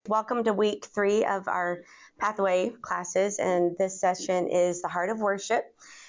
Welcome to week 3 of our Pathway classes, and this session is the heart of worship.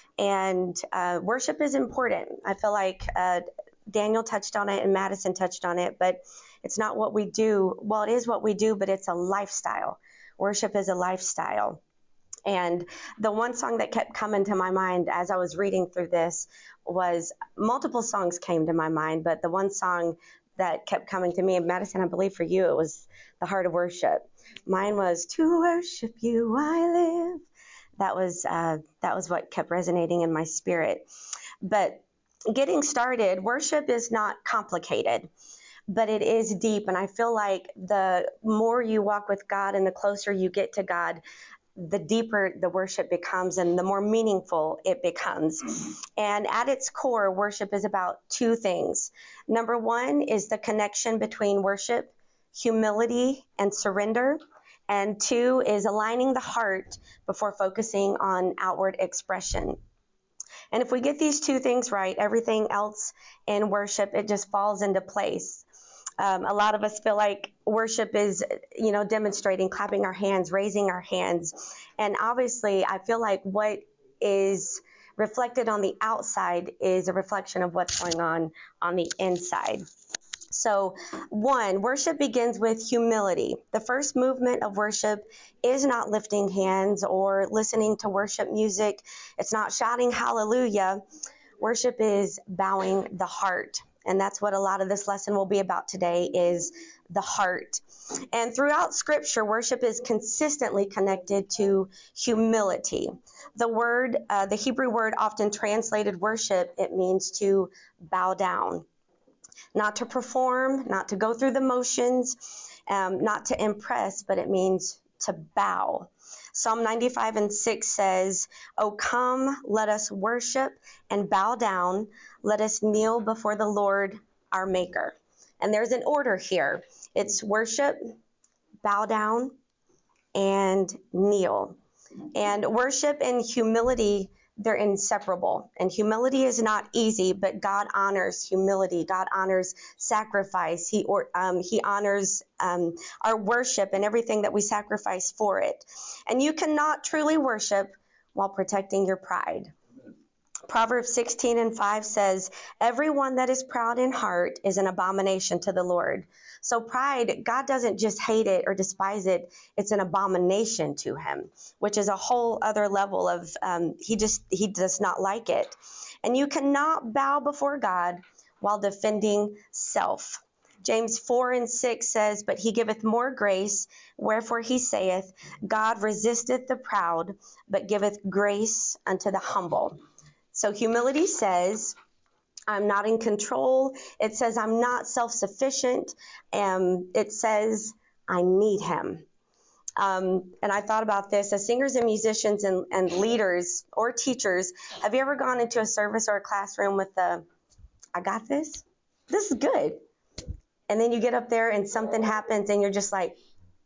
And worship is important. I feel like Daniel touched on it and Madison touched on it, but it's not what we do. Well, it is what we do, but it's a lifestyle. Worship is a lifestyle. And the one song that kept coming to my mind as I was reading through this was multiple songs came to my mind, but the one song that kept coming to me, and Madison, I believe for you, it was the heart of worship. Mine was to worship you I live. That was what kept resonating in my spirit. But getting started, worship is not complicated, but it is deep. And I feel like the more you walk with God and the closer you get to God, the deeper the worship becomes and the more meaningful it becomes. And at its core, worship is about two things. Number one is the connection between worship, humility, and surrender. And two is aligning the heart before focusing on outward expression. And if we get these two things right, everything else in worship, it just falls into place. A lot of us feel like worship is, demonstrating, clapping our hands, raising our hands. And obviously, I feel like what is reflected on the outside is a reflection of what's going on the inside. So, one, worship begins with humility. The first movement of worship is not lifting hands or listening to worship music. It's not shouting hallelujah. Worship is bowing the heart. And that's what a lot of this lesson will be about today is the heart. And throughout Scripture, worship is consistently connected to humility. The Hebrew word often translated worship, it means to bow down. Not to perform, not to go through the motions, not to impress, but it means to bow. Psalm 95:6 says, "O come, let us worship and bow down. Let us kneel before the Lord our Maker." And there's an order here. It's worship, bow down, and kneel. And worship and humility, they're inseparable. And humility is not easy, but God honors humility. God honors sacrifice. He honors our worship and everything that we sacrifice for it. And you cannot truly worship while protecting your pride. Proverbs 16:5 says, "Everyone that is proud in heart is an abomination to the Lord." So pride, God doesn't just hate it or despise it. It's an abomination to him, which is a whole other level of, he does not like it. And you cannot bow before God while defending self. James 4:6 says, "But he giveth more grace, wherefore he saith, God resisteth the proud, but giveth grace unto the humble." So humility says, I'm not in control. It says I'm not self-sufficient. It says I need him. And I thought about this as singers and musicians and leaders or teachers. Have you ever gone into a service or a classroom with I got this? This is good. And then you get up there and something happens and you're just like,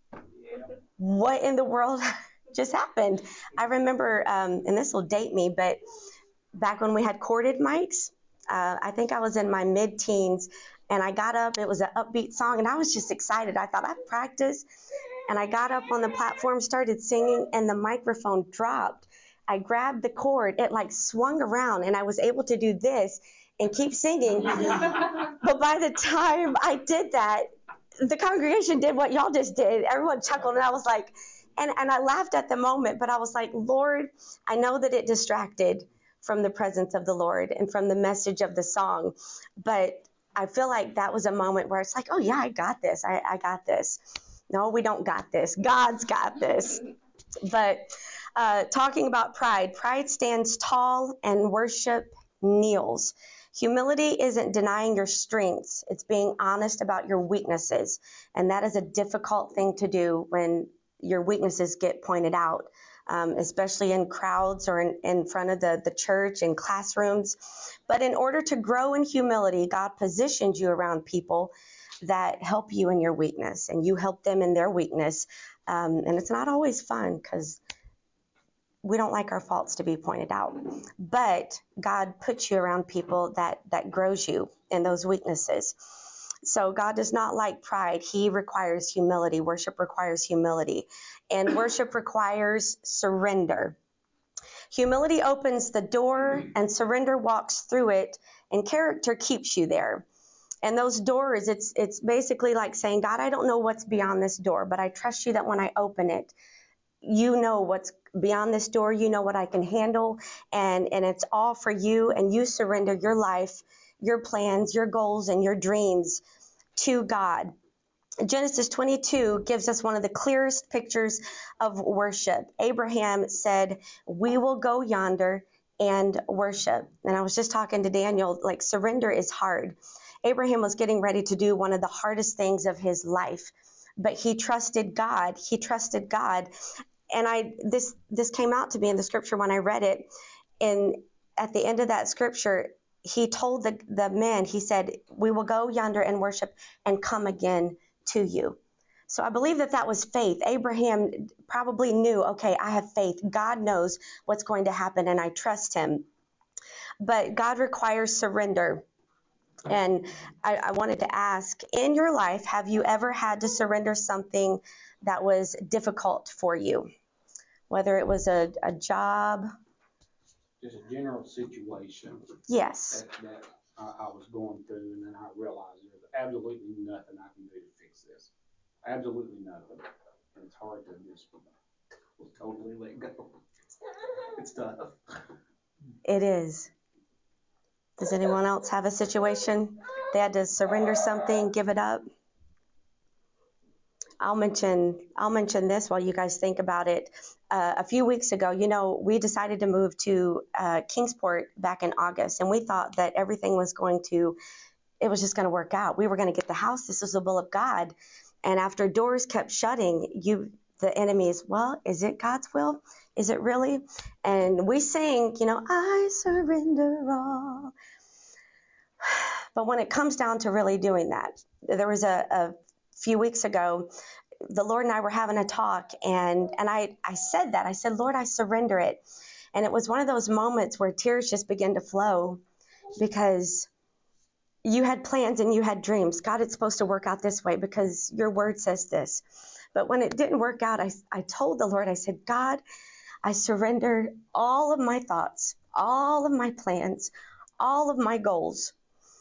what in the world just happened? I remember, and this will date me, but back when we had corded mics, I think I was in my mid-teens, and I got up. It was an upbeat song, and I was just excited. I thought I'd practice, and I got up on the platform, started singing, and the microphone dropped. I grabbed the cord. It like swung around, and I was able to do this and keep singing. But by the time I did that, the congregation did what y'all just did. Everyone chuckled, and I was like, and I laughed at the moment, but I was like, Lord, I know that it distracted from the presence of the Lord and from the message of the song. But I feel like that was a moment where it's like, oh yeah, I got this. I got this. No, we don't got this. God's got this. But talking about pride stands tall and worship kneels. Humility isn't denying your strengths. It's being honest about your weaknesses. And that is a difficult thing to do when your weaknesses get pointed out. Especially in crowds or in front of the church, in classrooms. But in order to grow in humility, God positioned you around people that help you in your weakness, and you help them in their weakness. And it's not always fun because we don't like our faults to be pointed out. But God puts you around people that grows you in those weaknesses. So God does not like pride. He requires humility. Worship requires humility. And worship requires surrender. Humility opens the door and surrender walks through it, and character keeps you there. And those doors, it's basically like saying, God, I don't know what's beyond this door, but I trust you that when I open it, you know what's beyond this door. You know what I can handle, and it's all for you, and you surrender your life, your plans, your goals, and your dreams to God. Genesis 22 gives us one of the clearest pictures of worship. Abraham said, we will go yonder and worship. And I was just talking to Daniel, like surrender is hard. Abraham was getting ready to do one of the hardest things of his life, but he trusted God. He trusted God. And this came out to me in the scripture when I read it. And at the end of that scripture, he told the men, he said, we will go yonder and worship and come again to you. So I believe that was faith. Abraham probably knew, okay, I have faith. God knows what's going to happen, and I trust him. But God requires surrender. And I wanted to ask, in your life, have you ever had to surrender something that was difficult for you? Whether it was a job. Just a general situation. Yes. That I was going through, and then I realized there's absolutely nothing I can do to fix this. Absolutely nothing. And it's hard to just totally let go. It's tough. It is. Does anyone else have a situation they had to surrender something, give it up? I'll mention this while you guys think about it. A few weeks ago, we decided to move to Kingsport back in August, and we thought that everything was it was just going to work out. We were going to get the house. This was the will of God. And after doors kept shutting, the enemy is, well, is it God's will? Is it really? And we sang, I surrender all. But when it comes down to really doing that, there was a few weeks ago, the Lord and I were having a talk, and I said that. I said, Lord, I surrender it. And it was one of those moments where tears just began to flow, because you had plans and you had dreams. God, it's supposed to work out this way because your word says this. But when it didn't work out, I told the Lord, I said, God, I surrender all of my thoughts, all of my plans, all of my goals.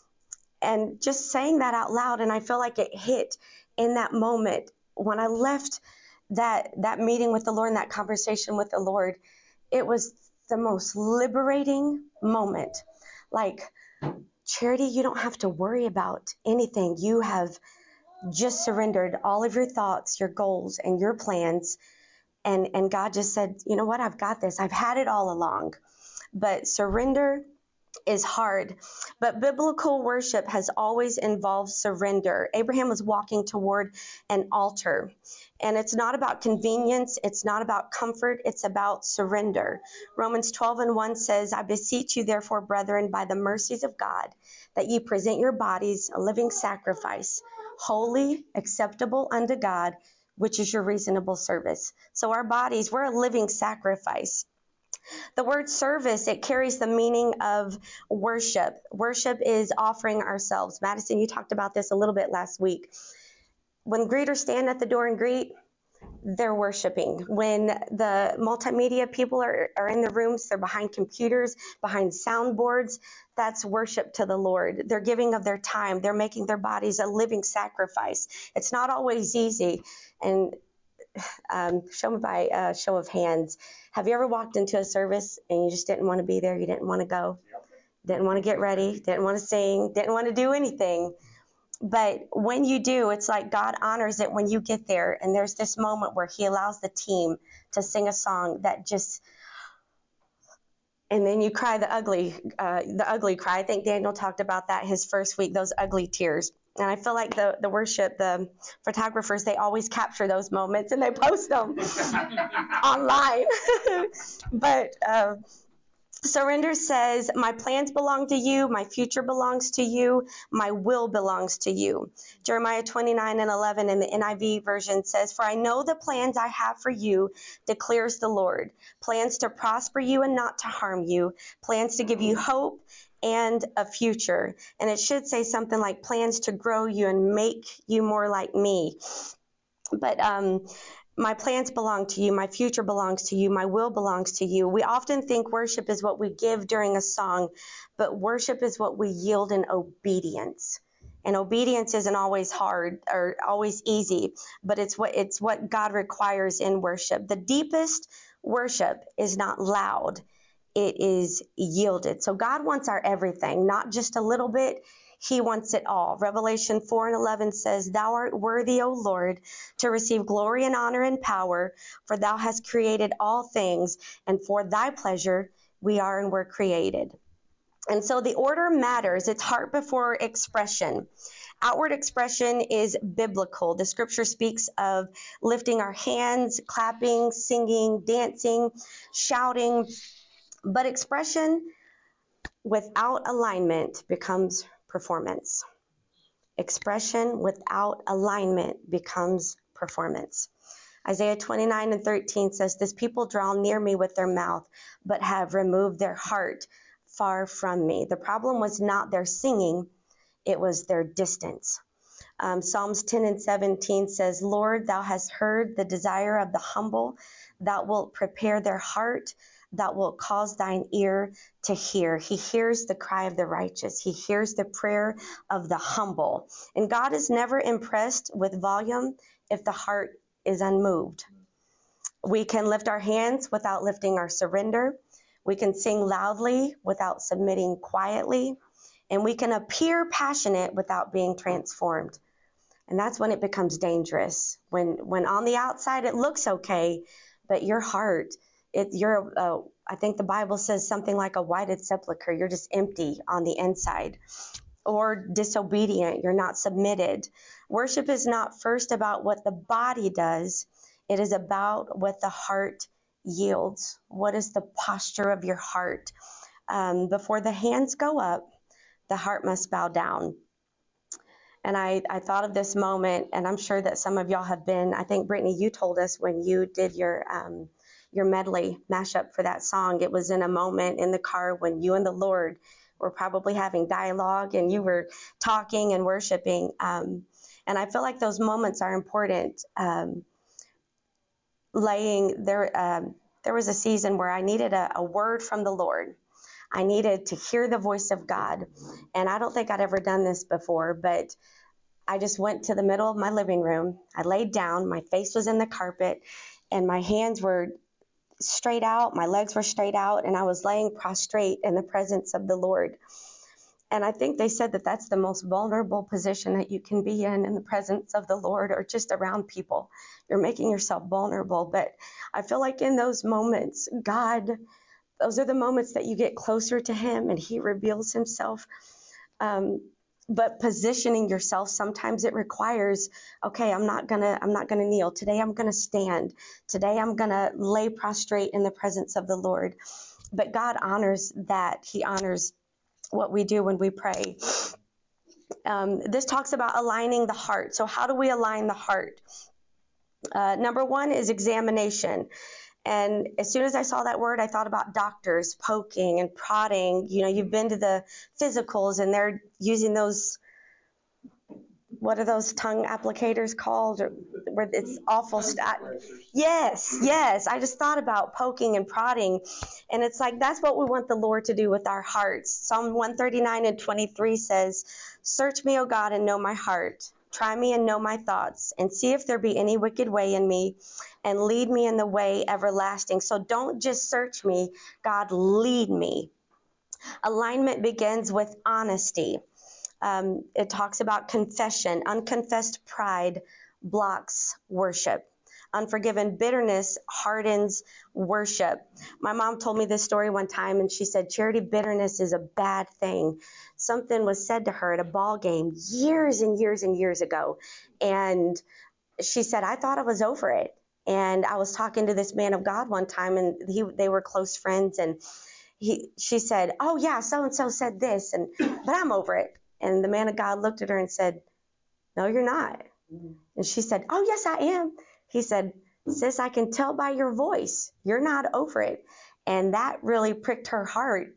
And just saying that out loud, and I feel like it hit in that moment. When I left that meeting with the Lord and that conversation with the Lord, it was the most liberating moment. Like, Charity, you don't have to worry about anything. You have just surrendered all of your thoughts, your goals, and your plans. And God just said, you know what? I've got this. I've had it all along. But surrender is hard. But biblical worship has always involved surrender. Abraham was walking toward an altar. And it's not about convenience. It's not about comfort. It's about surrender. Romans 12:1 says, I beseech you, therefore, brethren, by the mercies of God, that ye present your bodies a living sacrifice, holy, acceptable unto God, which is your reasonable service. So our bodies, we're a living sacrifice. The word service, it carries the meaning of worship. Worship is offering ourselves. Madison, you talked about this a little bit last week. When greeters stand at the door and greet, they're worshiping. When the multimedia people are in the rooms, they're behind computers, behind soundboards, that's worship to the Lord. They're giving of their time. They're making their bodies a living sacrifice. It's not always easy. And show me by a show of hands. Have you ever walked into a service and you just didn't want to be there? You didn't want to go, didn't want to get ready, didn't want to sing, didn't want to do anything. But when you do, it's like God honors it when you get there. And there's this moment where he allows the team to sing a song that just, and then you cry the ugly cry. I think Daniel talked about that his first week, those ugly tears. And I feel like the worship, the photographers, they always capture those moments and they post them online. But surrender says, my plans belong to you, my future belongs to you, my will belongs to you. Jeremiah 29:11 in the NIV version says, for I know the plans I have for you, declares the Lord, plans to prosper you and not to harm you, plans to give you hope and a future. And it should say something like plans to grow you and make you more like me. But my plans belong to you. My future belongs to you. My will belongs to you. We often think worship is what we give during a song, but worship is what we yield in obedience. And obedience isn't always hard or always easy, but it's what God requires in worship. The deepest worship is not loud. It is yielded. So God wants our everything, not just a little bit. He wants it all. Revelation 4:11 says, "Thou art worthy, O Lord, to receive glory and honor and power, for thou hast created all things, and for thy pleasure we are and were created." And so the order matters. It's heart before expression. Outward expression is biblical. The scripture speaks of lifting our hands, clapping, singing, dancing, shouting. But expression without alignment becomes performance. Expression without alignment becomes performance. Isaiah 29:13 says, "This people draw near me with their mouth, but have removed their heart far from me." The problem was not their singing, it was their distance. Psalms 10:17 says, "Lord, thou hast heard the desire of the humble. Thou wilt prepare their heart. Thou wilt cause thine ear to hear." He hears the cry of the righteous. He hears the prayer of the humble. And God is never impressed with volume if the heart is unmoved. We can lift our hands without lifting our surrender. We can sing loudly without submitting quietly. And we can appear passionate without being transformed. And that's when it becomes dangerous. When on the outside it looks okay, but your heart, I think the Bible says something like a whited sepulcher. You're just empty on the inside. Or disobedient. You're not submitted. Worship is not first about what the body does. It is about what the heart yields. What is the posture of your heart? Before the hands go up, the heart must bow down. And I thought of this moment, and I'm sure that some of y'all have been. I think, Brittany, you told us when you did your medley mashup for that song, it was in a moment in the car when you and the Lord were probably having dialogue and you were talking and worshiping. And I feel like those moments are important. There was a season where I needed a word from the Lord. I needed to hear the voice of God. And I don't think I'd ever done this before, but I just went to the middle of my living room. I laid down, my face was in the carpet, and my hands were straight out, my legs were straight out, and I was laying prostrate in the presence of the Lord. And I think they said that that's the most vulnerable position that you can be in the presence of the Lord or just around people. You're making yourself vulnerable. But I feel like in those moments, those are the moments that you get closer to him and he reveals himself. But positioning yourself, sometimes it requires, okay, I'm not gonna kneel. Today I'm gonna stand. Today I'm gonna lay prostrate in the presence of the Lord. But God honors that. He honors what we do when we pray. This talks about aligning the heart. So how do we align the heart? Number one is examination. And as soon as I saw that word, I thought about doctors poking and prodding. You know, you've been to the physicals and they're using those, what are those tongue applicators called? Where it's awful stuff. Yes. I just thought about poking and prodding. And it's like, that's what we want the Lord to do with our hearts. Psalm 139:23 says, "Search me, O God, and know my heart. Try me and know my thoughts, and see if there be any wicked way in me, and lead me in the way everlasting." So don't just search me, God, lead me. Alignment begins with honesty. It talks about confession. Unconfessed pride blocks worship. Unforgiven bitterness hardens worship. My mom told me this story one time, and she said, "Charity, bitterness is a bad thing." Something was said to her at a ball game years and years and years ago. And she said, "I thought I was over it." And I was talking to this man of God one time, and they were close friends. And she said, "Oh yeah, so-and-so said this, but I'm over it." And the man of God looked at her and said, "No, you're not." And she said, "Oh, yes, I am." He said, "Sis, I can tell by your voice, you're not over it." And that really pricked her heart.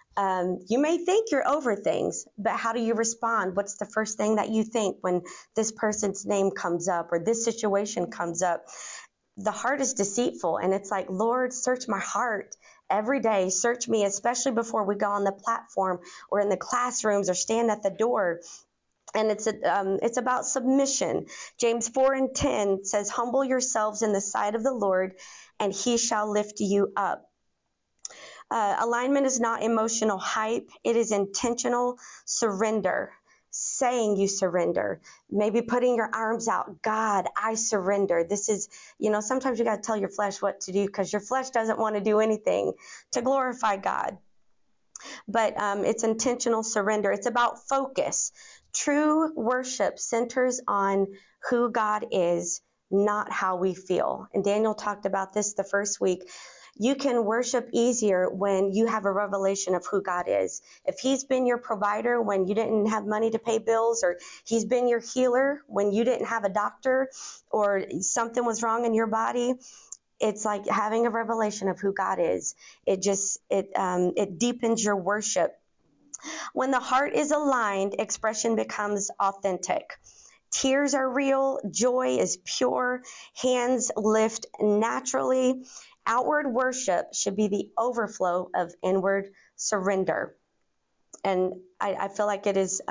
You may think you're over things, but how do you respond? What's the first thing that you think when this person's name comes up or this situation comes up? The heart is deceitful, and it's like, Lord, search my heart every day. Search me, especially before we go on the platform or in the classrooms or stand at the door. And it's about submission. James 4:10 says, humble yourselves in the sight of the Lord, and he shall lift you up. Alignment is not emotional hype. It is intentional surrender, saying you surrender, maybe putting your arms out. God, I surrender. This is, sometimes you got to tell your flesh what to do because your flesh doesn't want to do anything to glorify God. But it's intentional surrender. It's about focus. True worship centers on who God is, not how we feel. And Daniel talked about this the first week. You can worship easier when you have a revelation of who God is. If he's been your provider when you didn't have money to pay bills, or he's been your healer when you didn't have a doctor or something was wrong in your body, it's like having a revelation of who God is. It deepens your worship. When the heart is aligned, expression becomes authentic. Tears are real, joy is pure, hands lift naturally. Outward worship should be the overflow of inward surrender. And I feel like it is,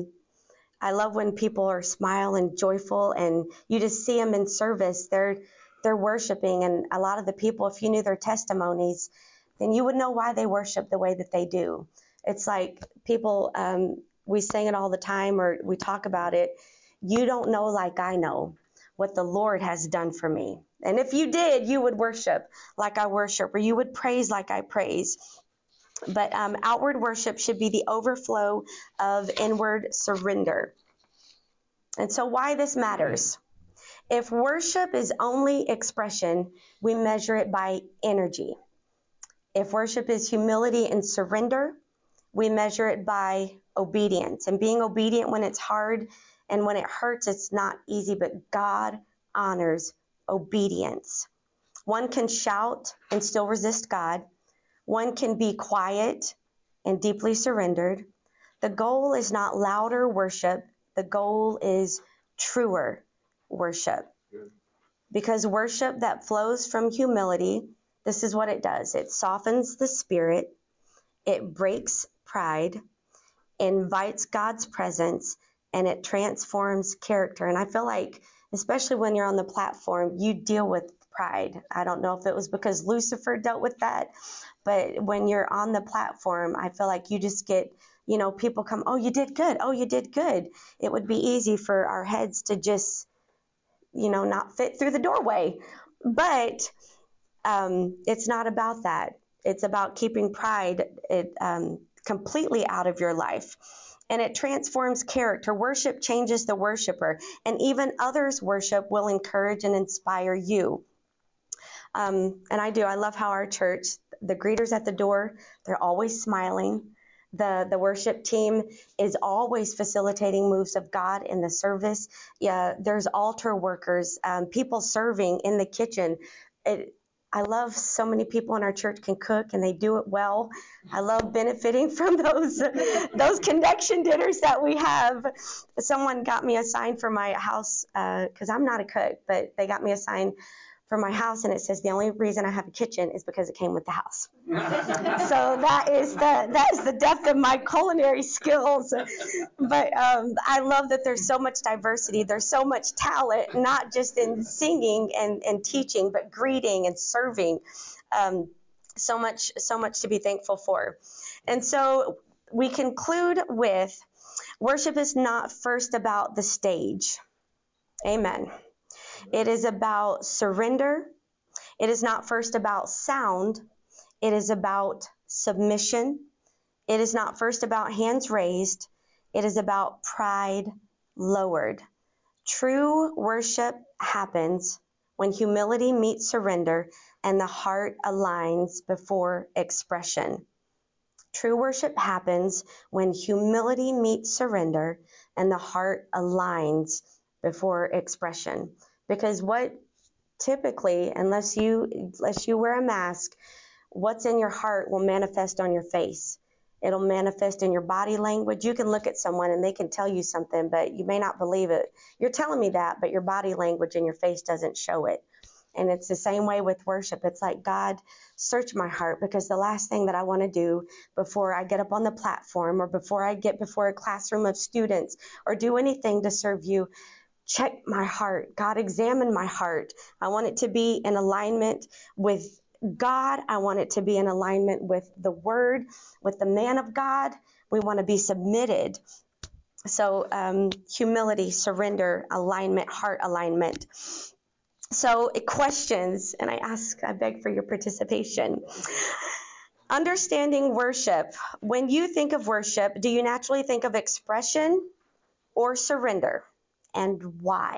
I love when people are smiling, joyful, and you just see them in service. They're worshiping. And a lot of the people, if you knew their testimonies, then you would know why they worship the way that they do. It's like people, we sing it all the time, or we talk about it. You don't know like I know what the Lord has done for me. And if you did, you would worship like I worship, or you would praise like I praise. But outward worship should be the overflow of inward surrender. And so why this matters. If worship is only expression, we measure it by energy. If worship is humility and surrender, we measure it by obedience. And being obedient when it's hard and when it hurts, it's not easy, but God honors obedience. One can shout and still resist God. One can be quiet and deeply surrendered. The goal is not louder worship. The goal is truer worship. Because worship that flows from humility, this is what it does. It softens the spirit. It breaks pride, invites God's presence, and it transforms character. And I feel like, especially when you're on the platform, you deal with pride. I don't know if it was because Lucifer dealt with that, but when you're on the platform, I feel like you just get, people come, oh, you did good. Oh, you did good. It would be easy for our heads to just, not fit through the doorway. But it's not about that. It's about keeping pride completely out of your life. And it transforms character. Worship changes the worshiper. And even others' worship will encourage and inspire you. And I love how our church, the greeters at the door, they're always smiling. The worship team is always facilitating moves of God in the service. Yeah, there's altar workers, people serving in the kitchen. I love so many people in our church can cook and they do it well. I love benefiting from those connection dinners that we have. Someone got me a sign for my house because I'm not a cook, but they got me a sign for my house, and it says the only reason I have a kitchen is because it came with the house. So that is the depth of my culinary skills. But I love that there's so much diversity. There's so much talent, not just in singing and teaching, but greeting and serving. So much to be thankful for. And so we conclude with worship is not first about the stage. Amen. It is about surrender. It is not first about sound. It is about submission. It is not first about hands raised. It is about pride lowered. True worship happens when humility meets surrender and the heart aligns before expression. True worship happens when humility meets surrender and the heart aligns before expression. Because what typically, unless you wear a mask, what's in your heart will manifest on your face. It'll manifest in your body language. You can look at someone and they can tell you something, but you may not believe it. You're telling me that, but your body language and your face doesn't show it. And it's the same way with worship. It's like, God, search my heart, because the last thing that I want to do before I get up on the platform or before I get before a classroom of students or do anything to serve you, check my heart. God, examine my heart. I want it to be in alignment with God. I want it to be in alignment with the Word, with the man of God. We want to be submitted. So humility, surrender, alignment, heart alignment. So questions, and I beg for your participation. Understanding worship. When you think of worship, do you naturally think of expression or surrender? And why?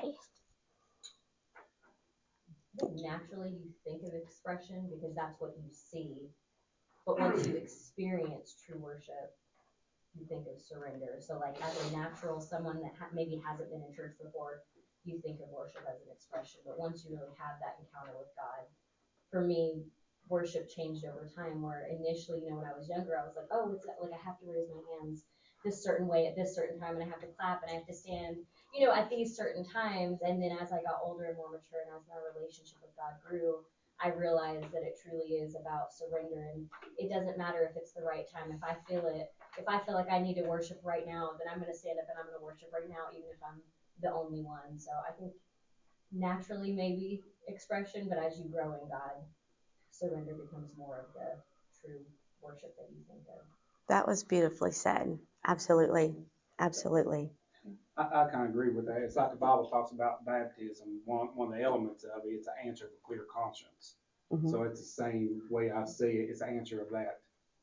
I think naturally you think of expression because that's what you see. But once you experience true worship, you think of surrender. So like as a natural, someone that maybe hasn't been in church before, you think of worship as an expression. But once you really have that encounter with God, for me, worship changed over time, where initially, when I was younger, I was like, oh, it's like I have to raise my hands this certain way at this certain time, and I have to clap, and I have to stand, at these certain times. And then as I got older and more mature, and as my relationship with God grew, I realized that it truly is about surrender, and it doesn't matter if it's the right time. If I feel like I need to worship right now, then I'm going to stand up and I'm going to worship right now, even if I'm the only one. So I think naturally maybe expression, but as you grow in God, surrender becomes more of the true worship that you think of. That was beautifully said. Absolutely. Absolutely. I kind of agree with that. It's like the Bible talks about baptism. One of the elements of it, it's an answer of a clear conscience. Mm-hmm. So it's the same way I see it. It's an answer of that.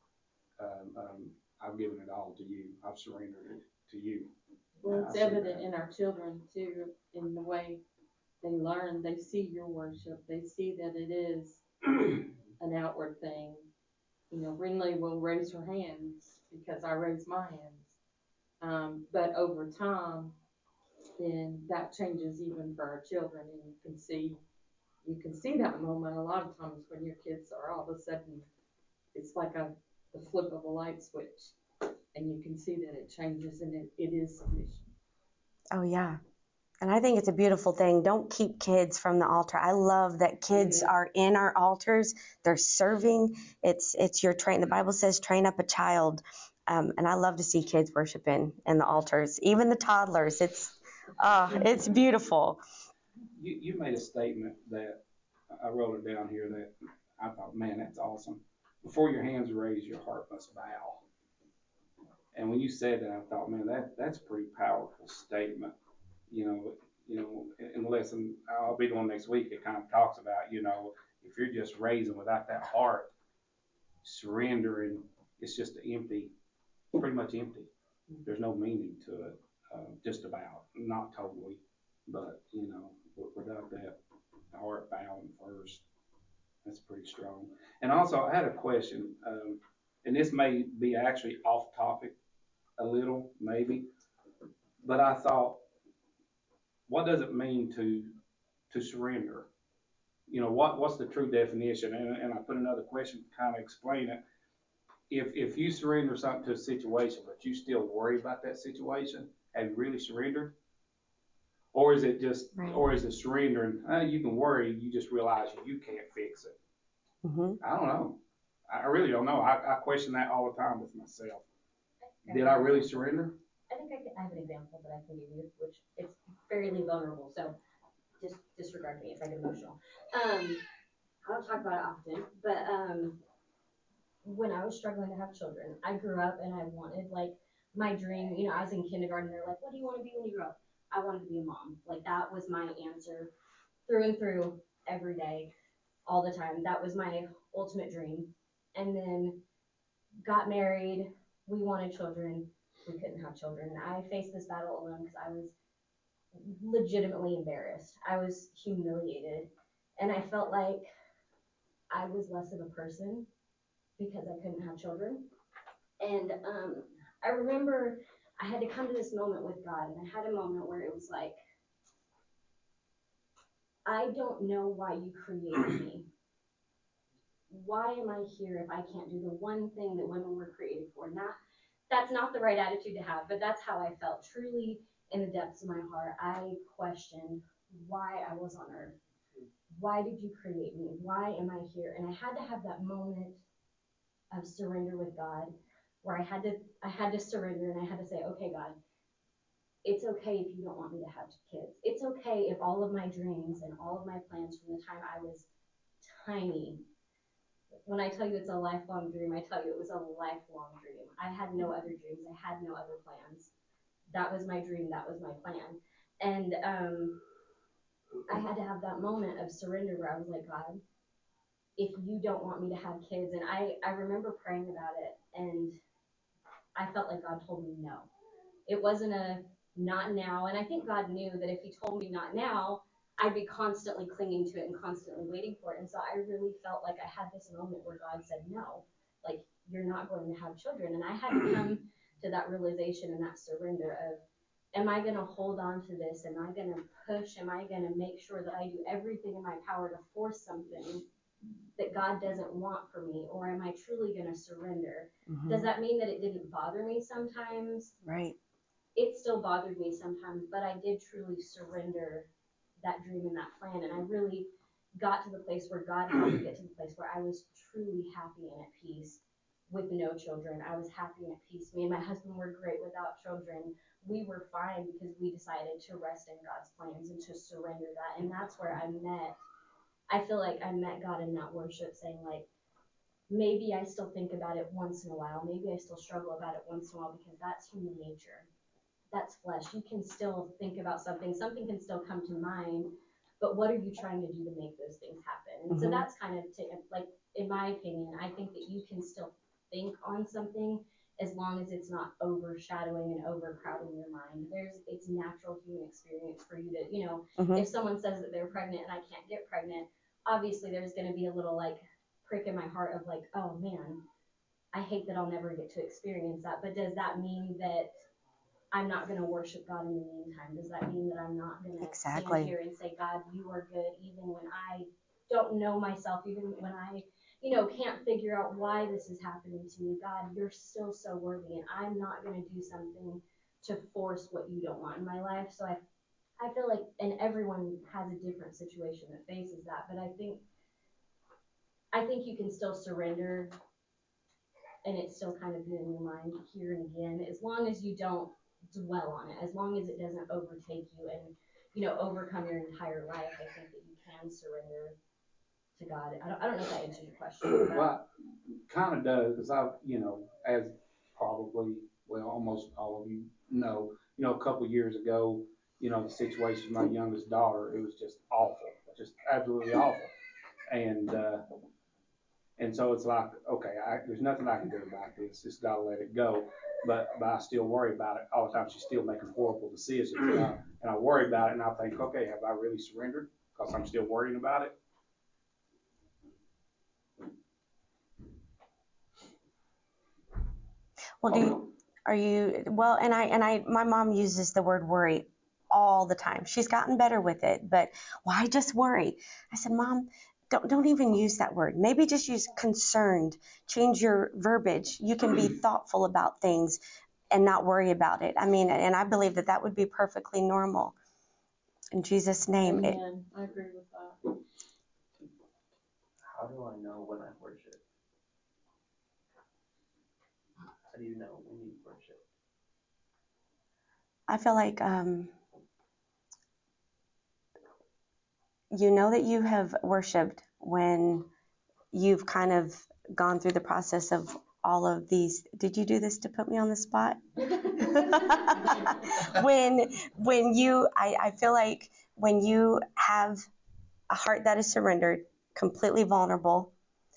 I've given it all to you. I've surrendered it to you. Well, it's evident in our children too, in the way they learn. They see your worship. They see that it is an outward thing. Brinley will raise her hands because I raise my hands. But over time, then that changes even for our children, and you can see that moment a lot of times when your kids are all of a sudden, it's like the flip of a light switch, and you can see that it changes, and it is submission. Oh, yeah. And I think it's a beautiful thing. Don't keep kids from the altar. I love that kids are in our altars. They're serving. It's your train. The Bible says train up a child. And I love to see kids worshiping in the altars, even the toddlers. It's beautiful. You made a statement that I wrote it down here that I thought, man, that's awesome. Before your hands are raised, your heart must bow. And when you said that, I thought, man, that's a pretty powerful statement. In the lesson I'll be doing next week, it kind of talks about, if you're just raising without that heart, surrendering, it's just pretty much empty. There's no meaning to it, just about, not totally, but, without that heart bowing first, that's pretty strong. And also, I had a question, and this may be actually off topic a little, maybe, but I thought, what does it mean to surrender? What's the true definition? And I put another question to kind of explain it. If you surrender something to a situation, but you still worry about that situation, have you really surrendered? Or is it surrendering? You can worry, you just realize you can't fix it. Mm-hmm. I don't know. I really don't know. I question that all the time with myself. Did I really surrender? I think I have an example that I can give you, which it's fairly vulnerable. So just disregard me if I get emotional. I don't talk about it often, but when I was struggling to have children, I grew up and I wanted my dream. I was in kindergarten. They're like, "What do you want to be when you grow up?" I wanted to be a mom. That was my answer, through and through, every day, all the time. That was my ultimate dream. And then got married. We wanted children. We couldn't have children. And I faced this battle alone because I was legitimately embarrassed. I was humiliated. And I felt like I was less of a person because I couldn't have children. And I remember I had to come to this moment with God. And I had a moment where it was like, I don't know why you created me. why am I here if I can't do the one thing that women were created for? That's not the right attitude to have, but that's how I felt. Truly, in the depths of my heart, I questioned why I was on earth. Why did you create me? Why am I here? And I had to have that moment of surrender with God, where I had to surrender, and I had to say, okay, God, it's okay if you don't want me to have kids. It's okay if all of my dreams and all of my plans from the time I was tiny, when I tell you it's a lifelong dream, I tell you it was a lifelong dream. I had no other dreams. I had no other plans. That was my dream. That was my plan. And I had to have that moment of surrender where I was like, God, if you don't want me to have kids, and I remember praying about it, and I felt like God told me no. It wasn't a not now. And I think God knew that if he told me not now, I'd be constantly clinging to it and constantly waiting for it. And so I really felt like I had this moment where God said, no, like, you're not going to have children. And I had to come to that realization and that surrender of, am I going to hold on to this? Am I going to push? Am I going to make sure that I do everything in my power to force something that God doesn't want for me? Or am I truly going to surrender? Mm-hmm. Does that mean that it didn't bother me sometimes? Right. It still bothered me sometimes, but I did truly surrender that dream and that plan. And I really got to the place where God helped me get to the place where I was truly happy and at peace with no children. I was happy and at peace. Me and my husband were great without children. We were fine because we decided to rest in God's plans and to surrender that. And that's where I feel like I met God in that worship, saying, like, maybe I still think about it once in a while. Maybe I still struggle about it once in a while, because that's human nature. That's flesh. You can still think about something can still come to mind, but what are you trying to do to make those things happen? And so that's kind of, like, in my opinion, I think that you can still think on something as long as it's not overshadowing and overcrowding your mind. It's natural human experience for you to, if someone says that they're pregnant and I can't get pregnant, obviously there's going to be a little, like, prick in my heart of, like, oh man, I hate that I'll never get to experience that. But does that mean that I'm not going to worship God in the meantime? Does that mean that I'm not going to stand here and say, God, you are good, even when I don't know myself, even when I, can't figure out why this is happening to me? God, you're still so worthy, and I'm not going to do something to force what you don't want in my life. So I feel like, and everyone has a different situation that faces that, but I think you can still surrender, and it's still kind of good in your mind here and again, as long as you don't dwell on it, as long as it doesn't overtake you and, overcome your entire life. I think that you can surrender to God. I don't know if that answers your question. But. Well, kind of does, because as probably, well, almost all of you know, a couple years ago, the situation with my youngest daughter, it was just awful, just absolutely awful. And so it's like, okay, there's nothing I can do about this. Just got to let it go. But I still worry about it all the time. She's still making horrible decisions. And I worry about it, and I think, okay, have I really surrendered? Because I'm still worrying about it. Well, my mom uses the word worry all the time. She's gotten better with it, but why just worry? I said, Mom, don't even use that word. Maybe just use concerned. Change your verbiage. You can be thoughtful about things and not worry about it. I mean, and I believe that would be perfectly normal. In Jesus' name. Amen. I agree with that. How do I know when I worship? How do you know when you worship? I feel like you know that you have worshiped when you've kind of gone through the process of all of these. Did you do this to put me on the spot? I feel like when you have a heart that is surrendered, completely vulnerable,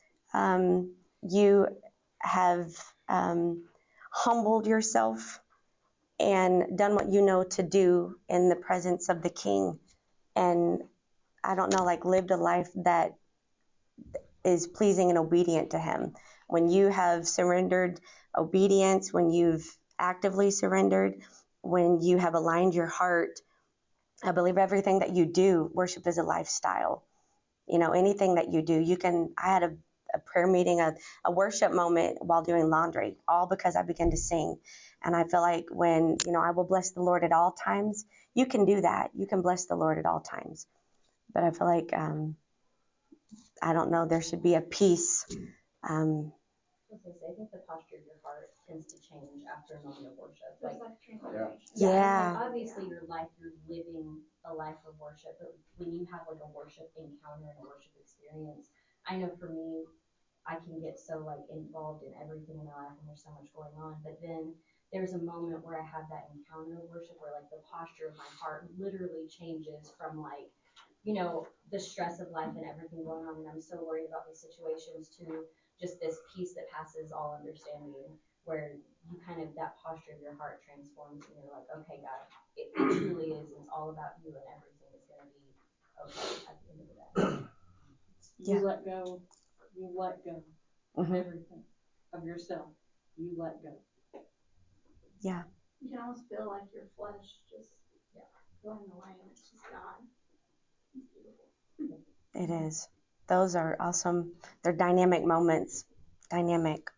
you have humbled yourself and done what you know to do in the presence of the King. And I don't know, like, lived a life that is pleasing and obedient to him. When you have surrendered obedience, when you've actively surrendered, when you have aligned your heart, I believe everything that you do, worship is a lifestyle. Anything that you do, I had a a prayer meeting, a worship moment while doing laundry, all because I began to sing. And I feel like when, I will bless the Lord at all times, you can do that. You can bless the Lord at all times. But I feel like, I don't know, there should be a peace. I think the posture of your heart tends to change after a moment of worship. Yeah. Like obviously your life, you're living a life of worship, but when you have like a worship encounter and a worship experience, I know for me, I can get so like involved in everything in my life and there's so much going on, but then there's a moment where I have that encounter of worship where like the posture of my heart literally changes from like, the stress of life and everything going on and I'm so worried about these situations to just this peace that passes all understanding, where you kind of, that posture of your heart transforms and you're like, okay, God, it truly is, it's all about you and everything is going to be okay at the end of the day. You let go of everything, of yourself. You let go. Yeah. You can almost feel like your flesh just going away and it's just God. It's beautiful. It is. Those are awesome. They're dynamic moments. Dynamic.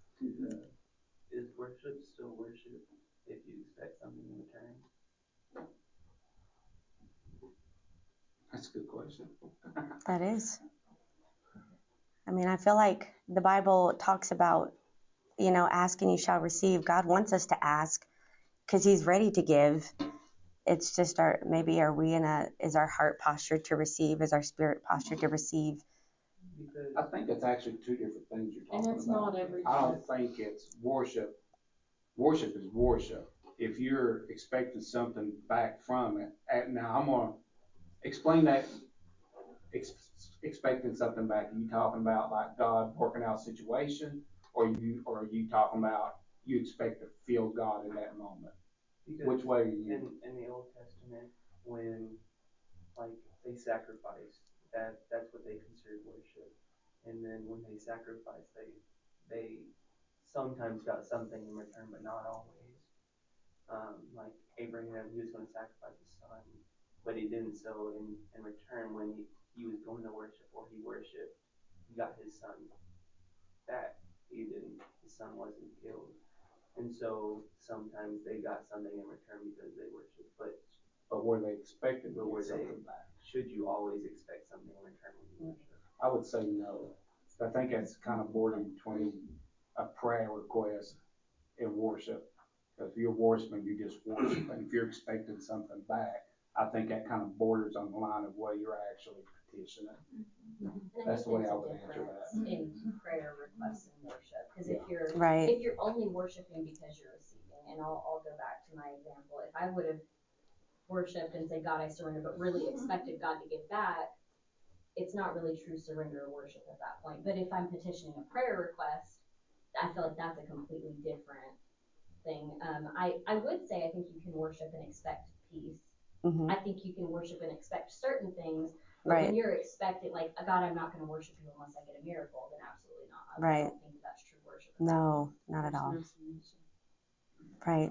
Is worship still worship if you expect something in return? That's a good question. That is. I mean, I feel like the Bible talks about, ask and you shall receive. God wants us to ask because he's ready to give. It's just is our heart posture to receive? Is our spirit posture to receive? Because I think it's actually two different things you're talking about. And it's not every I don't think it's worship. Worship is worship. If you're expecting something back from it, now I'm going to explain that. Expecting something back. Are you talking about like God working out a situation, or are you talking about you expect to feel God in that moment? because Which way are you? in the Old Testament, when like they sacrificed, that's what they considered worship. And then when they sacrificed, they sometimes got something in return, but not always. Like Abraham, he was going to sacrifice his son, but he didn't. So in return, when he was going to worship or he worshipped, he got his son back. He didn't. His son wasn't killed, and so sometimes they got something in return because they worshipped. But were they expecting to But were get they- something back? Should you always expect something in return when you worship? I would say no. I think that's kind of bordering between a prayer request and worship. Because if you're worshiping, you just worship. And if you're expecting something back, I think that kind of borders on the line of what you're actually petitioning. And That's the way I would there's a answer difference that. in prayer requests and worship. Because if you're Right. if you're only worshiping because you're receiving, and I'll go back to my example. If I would have worshipped and said, God, I surrender, but really expected God to give back, it's not really true surrender or worship at that point. But if I'm petitioning a prayer request, I feel like that's a completely different thing. I would say I think you can worship and expect peace. Mm-hmm. I think you can worship and expect certain things, but Right. when you're expecting, like, God, I'm not going to worship you unless I get a miracle, then absolutely not. I don't think that's true worship. No, not at all. Right.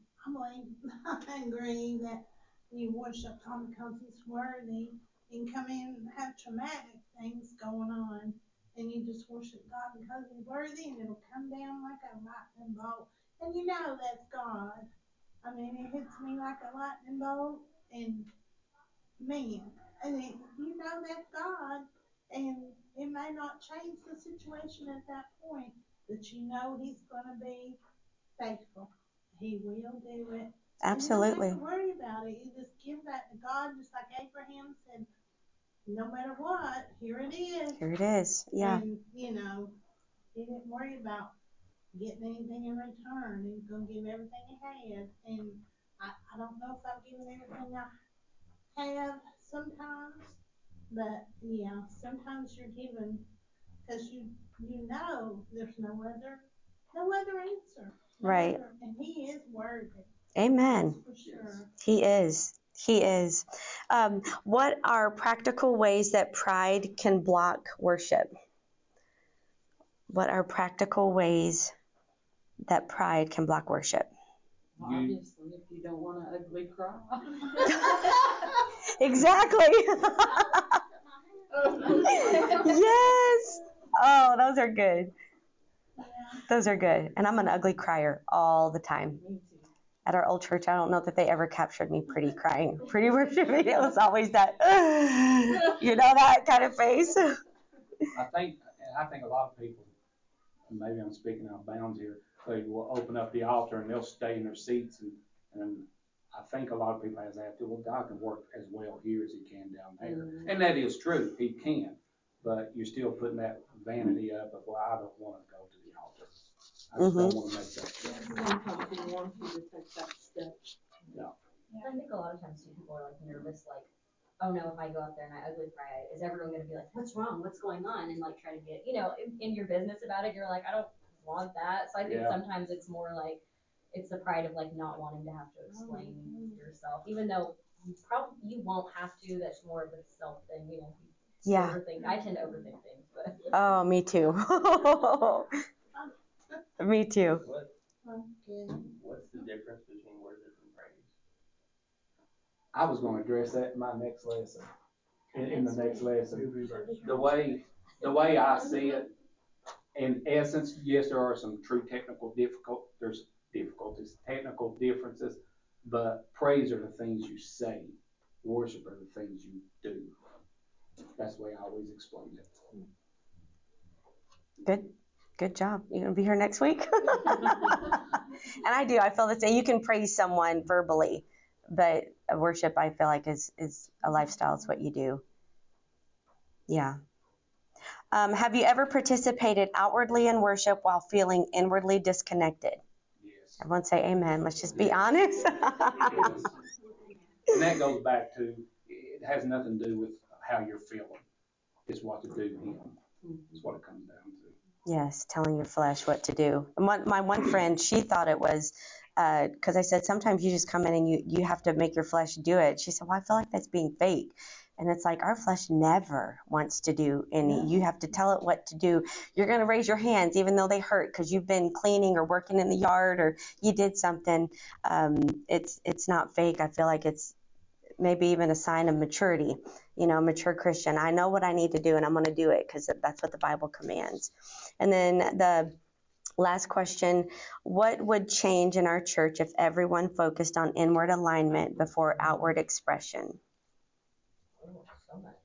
I agree that you worship God because he's worthy and come in and have traumatic things going on and you just worship God because he's worthy and it'll come down like a lightning bolt. And that's God. I mean, it hits me like a lightning bolt and man, that's God. And it may not change the situation at that point, but he's going to be faithful. He will do it. Absolutely. And you don't have to worry about it. You just give that to God, just like Abraham said, no matter what, here it is. Here it is. Yeah. And, he didn't worry about getting anything in return. He's going to give everything he had. And I don't know if I've given everything I have sometimes, but yeah, sometimes you're given because you know there's no other answer. Right. And he is worthy. Amen. For sure. He is. He is. What are practical ways that pride can block worship? What are practical ways that pride can block worship? Obviously, if you don't want an ugly cry. Exactly. Yes. Oh, Those are good. Yeah. Those are good. And I'm an ugly crier all the time. Me too. At our old church, I don't know that they ever captured me pretty crying. Pretty worshiping. It was always that, that kind of face. I think a lot of people, and maybe I'm speaking out of bounds here, they will open up the altar and they'll stay in their seats, and I think a lot of people have that attitude, well, God can work as well here as he can down there. And that is true, he can, but you're still putting that vanity up of, well, I don't want to go to the altar. I just don't want to make that step. Sometimes he wants you to take that step. I think a lot of times too, people are like nervous, like, oh no, if I go up there and I ugly cry, is everyone gonna be like, what's wrong? What's going on? And like try to get, in your business about it, you're like, I don't want that. So I think sometimes it's more like, it's the pride of like not wanting to have to explain yourself, even though you won't have to. That's more of a self thing, Yeah. Overthink. I tend to overthink things, but. Oh, me too. Me too. What's the difference between worship and praise? I was going to address that in my next lesson. In the next lesson, the way I see it, in essence, yes, there are some true technical technical differences, but praise are the things you say, worship are the things you do. That's the way I always explain it. Good job. You gonna be here next week? And I do. I feel the same. You can praise someone verbally, but worship, I feel like, is a lifestyle. It's what you do. Yeah. Have you ever participated outwardly in worship while feeling inwardly disconnected? Yes. Everyone say amen. Let's just be honest. Yes. And that goes back to, it has nothing to do with how you're feeling. It's what to do to him. It's what it comes down to. Yes, telling your flesh what to do. My one friend, she thought it was, because I said, sometimes you just come in and you have to make your flesh do it. She said, well, I feel like that's being fake. And it's like, our flesh never wants to do any. You have to tell it what to do. You're going to raise your hands even though they hurt because you've been cleaning or working in the yard or you did something. It's not fake. I feel like it's maybe even a sign of maturity, mature Christian. I know what I need to do and I'm going to do it because that's what the Bible commands. And then the last question, what would change in our church if everyone focused on inward alignment before outward expression? Oh, so much.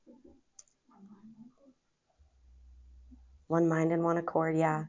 One mind and one accord, yeah.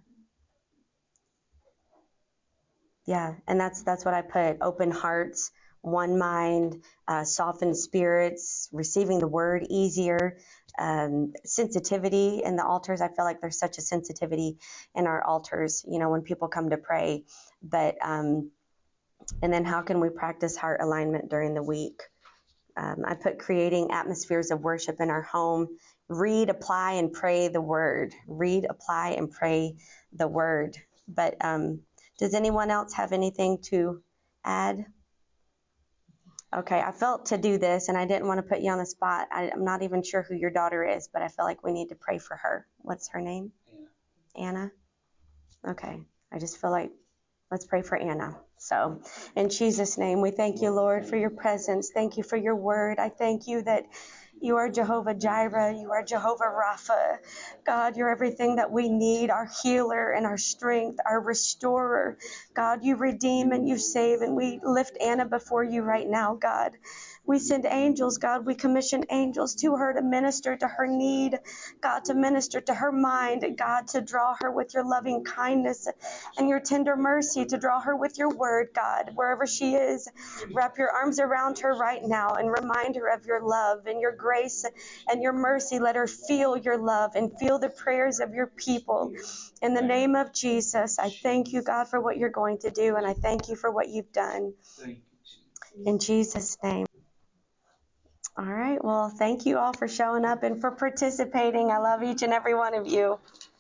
Yeah, and that's what I put, open hearts, one mind, softened spirits, receiving the word easier, sensitivity in the altars. I feel like there's such a sensitivity in our altars, when people come to pray. But, and then how can we practice heart alignment during the week? I put creating atmospheres of worship in our home. Read, apply, and pray the word. Read, apply, and pray the word. But does anyone else have anything to add? Okay, I felt to do this, and I didn't want to put you on the spot. I'm not even sure who your daughter is, but I feel like we need to pray for her. What's her name? Anna? Okay, I just feel like let's pray for Anna. So, in Jesus' name, we thank you, Lord, for your presence. Thank you for your word. I thank you that you are Jehovah Jireh. You are Jehovah Rapha. God, you're everything that we need, our healer and our strength, our restorer. God, you redeem and you save, and we lift Anna before you right now, God. We send angels, God. We commission angels to her to minister to her need, God, to minister to her mind, God, to draw her with your loving kindness and your tender mercy, to draw her with your word, God, wherever she is. Wrap your arms around her right now and remind her of your love and your grace and your mercy. Let her feel your love and feel the prayers of your people. In the name of Jesus, I thank you, God, for what you're going to do, and I thank you for what you've done. In Jesus' name. All right. Well, thank you all for showing up and for participating. I love each and every one of you.